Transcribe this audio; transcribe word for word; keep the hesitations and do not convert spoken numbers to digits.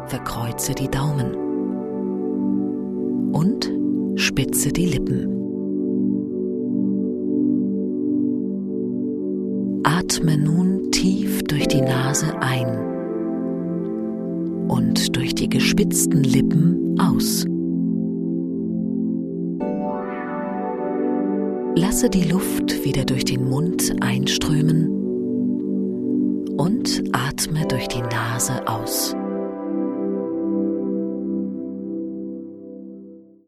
verkreuze die Daumen und spitze die Lippen. Atme nun tief durch die Nase ein und durch die gespitzten Lippen aus. Lasse die Luft wieder durch den Mund einströmen und atme durch die Nase aus.